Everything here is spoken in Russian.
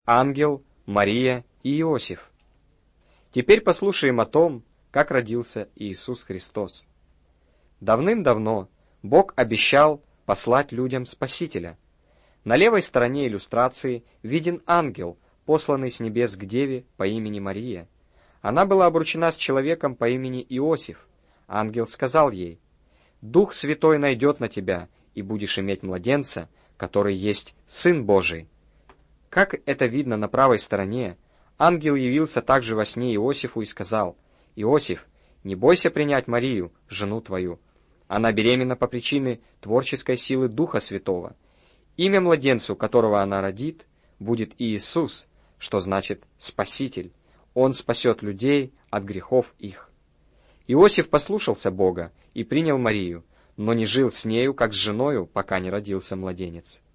Ангел, Мария и Иосиф. Теперь послушаем о том, как родился Иисус Христос. Давным-давно Бог обещал послать людям Спасителя. На левой стороне иллюстрации виден ангел, посланный с небес к деве по имени Мария. Она была обручена с человеком по имени Иосиф. Ангел сказал ей: «Дух Святой найдет на тебя, и будешь иметь младенца, который есть Сын Божий». Как это видно на правой стороне, ангел явился также во сне Иосифу и сказал: «Иосиф, не бойся принять Марию, жену твою. Она беременна по причине творческой силы Духа Святого. Имя младенцу, которого она родит, будет Иисус, что значит «Спаситель». Он спасет людей от грехов их». Иосиф послушался Бога и принял Марию, но не жил с нею, как с женою, пока не родился младенец.